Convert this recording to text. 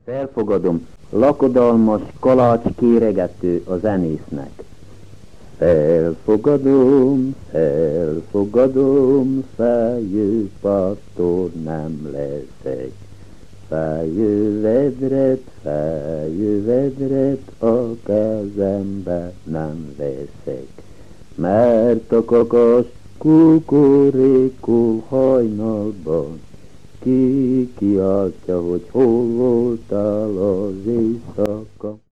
Felfogadom, lakodalmas kalács kéregető a zenésznek. Felfogadom, felfogadom, fejő pásztor nem leszek. Fejő vedret a kezembe nem veszek. Mert a kakas kukorékó hajnalban kiáltja, hogy hol voltál az éjszaka.